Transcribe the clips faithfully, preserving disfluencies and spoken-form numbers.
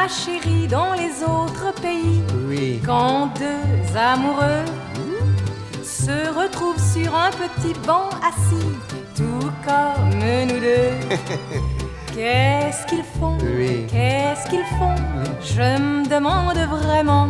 ma chérie, dans les autres pays, Oui. quand deux amoureux se retrouvent sur un petit banc assis, tout comme nous deux, qu'est-ce qu'ils font? Oui. Qu'est-ce qu'ils font? Je me demande vraiment.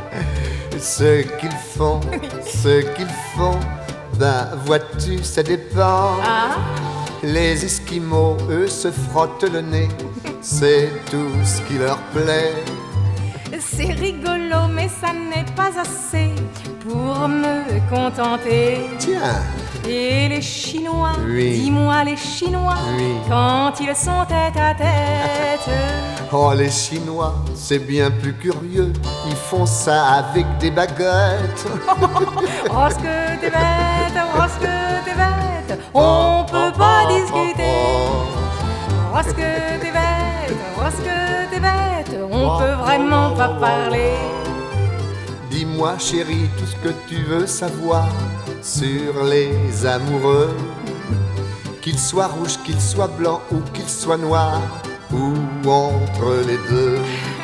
Ce qu'ils font, ce qu'ils font, ben vois-tu, ça dépend. Ah, Les Esquimaux, eux, se frottent le nez, c'est tout ce qui leur plaît. c'est rigolo, mais ça n'est pas assez pour me contenter. Tiens, Et les Chinois, Oui. dis-moi les Chinois, Oui. quand ils sont tête à tête, oh les Chinois, c'est bien plus curieux, ils font ça avec des baguettes. oh ce que t'es bête, oh ce que t'es bête, on peut pas discuter. Oh ce que t'es bête, oh ce que t'es bête, on peut vraiment pas parler. Dis-moi chérie tout ce que tu veux savoir sur les amoureux, qu'ils soient rouges, qu'ils soient blancs ou qu'ils soient noirs, ou entre les deux.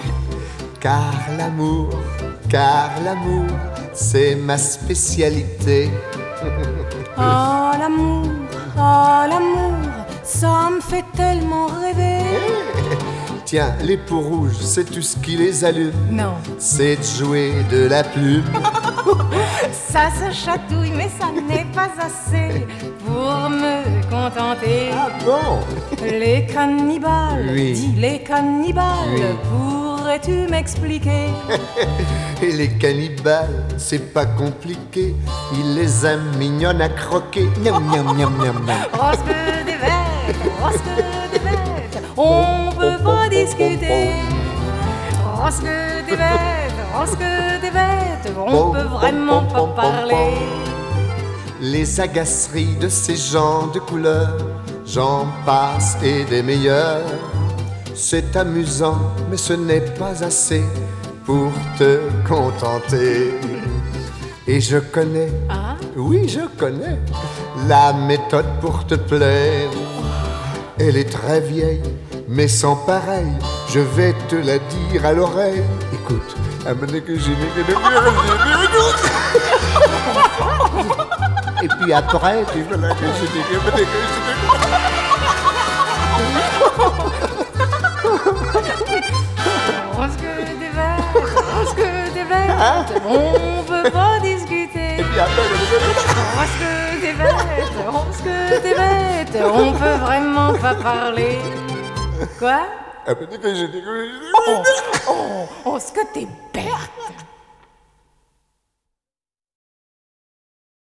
Car l'amour, car l'amour, c'est ma spécialité. Oh l'amour, oh l'amour, ça me fait tellement rêver. Tiens, les peaux rouges, sais-tu ce qui les allume? Non, C'est de jouer de la plume. ça se chatouille, mais ça n'est pas assez pour me contenter. Ah bon? Les cannibales, Oui. dis les cannibales, Oui. pourrais-tu m'expliquer? Et les cannibales, c'est pas compliqué, ils les aiment mignonnes à croquer. Miam, miam, miam, miam, miam. Oh ce que des bêtes, oh ce que des bêtes, on peut pas discuter. Oh ce que des bêtes, oh ce que des bêtes, on peut vraiment pas parler. Les agaceries de ces gens de couleur, j'en passe et des meilleurs. C'est amusant, mais ce n'est pas assez pour te contenter. Et je connais, Ah, oui je connais, la méthode pour te plaire. Elle est très vieille, mais sans pareil, je vais te la dire à l'oreille. Écoute, amenez que j'ai et puis après, tu veux la que j'ai oh ce que des bêtes, oh ce que des bêtes, on peut pas discuter. et puis après, Oh ce que t'es bête, oh ce que t'es bête, on peut vraiment pas parler. Quoi? amenez que j'ai Oh, oh, oh ce que t'es bête.